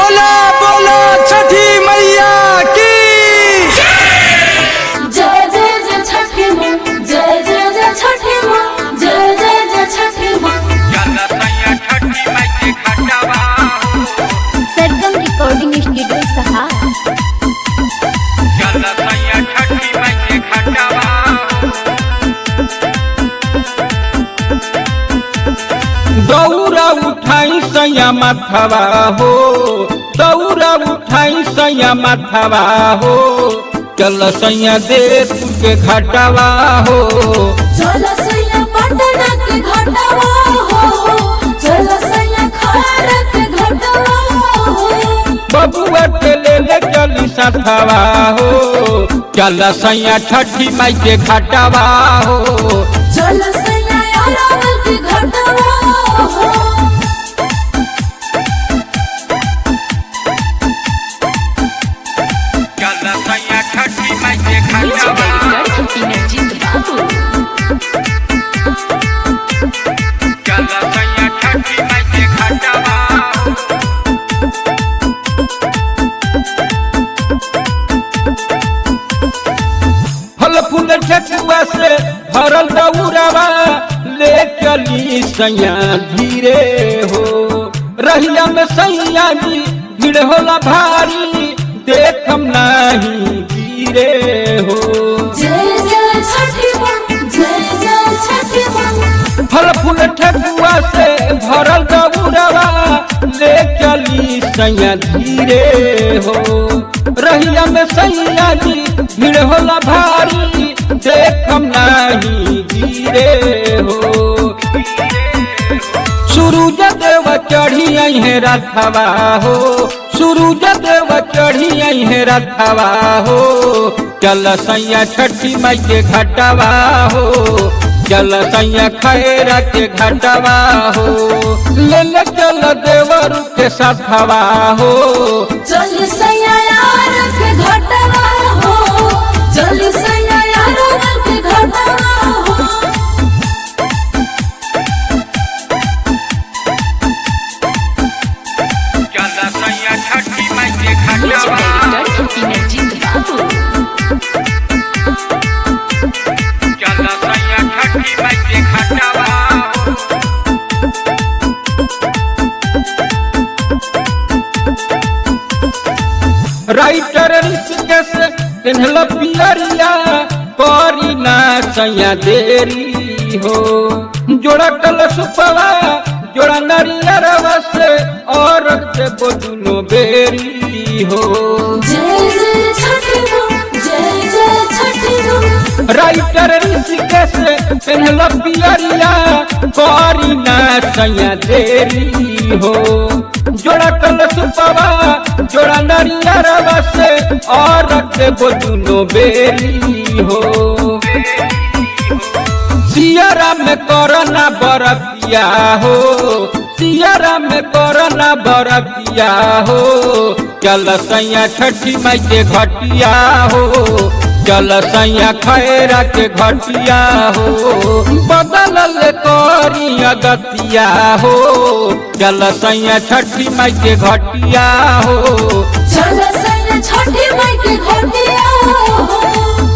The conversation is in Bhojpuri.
बोला बोला छठी मैया की जय जय जय छठी माँ, जय जय जय छठी माँ, जय जय जय छठी माँ। सरगम रिकॉर्डिंग स्टूडियो सहा। दौरा उठाई सैया माथवा हो, दौरा उठाई सैया माथवा हो, चल सैया देव के घाटवा हो। चल सैया पटना के घाटवा हो, चल सैया खारा के घाटवा हो। बबुआ के ले चली साथवा हो, चल सैया छठी माई के घाटवा हो। चल सैया अरावल के घाटवा हो। फल फूल ठकुआ से भरल दौरावा ले चली सैया धीरे हो। रहिया में सैया जी भीड़ होला भारी, देखम नहीं गिरे हो। जय जय छठी माँ, जय जय छठी माँ। फल फूल ठकुआ से भरल दौरावा ले चली सैया धीरे हो। रहिया में सैया जी भीड़ होला भारी, देखम नहीं गिरे हो। सूरज देव चढ़ी है रथवा हो, सूरज देव चढ़ी है रथवा हो, चल सैया छठी माई के घाटवा हो। चल सैया खैरा के घाटवा हो, ले चल देवरू के साथवा हो। चल सैया यार के घाटवा हो, चल सैया अरावल के घाटवा हो। राइटर ऋषिकेश पिन्हल पियरिया, करी ना सैया देरी हो। जोड़ा कल सुपवा जोड़ा नरियरवा से और देबो दुनो बेरी हो। जय जय छठी माँ, जय जय छठी माँ। राइटर ऋषिकेश पिन्हल पियरिया, करी ना सैया देरी हो। जोड़ा कल सुपवा जोड़ा नरियरवा से और देबो दुनो बेरी हो। सियारा में कोरोना बरतिया हो, सियारा में कोरोना बरतिया हो, चल सैया छठी माई के घटिया हो। चल सैया खैरा के घटिया हो, बदल करी अगतिया हो। चल सैया छठी माई के घटिया हो। चल सैया छठी माई के घाटवा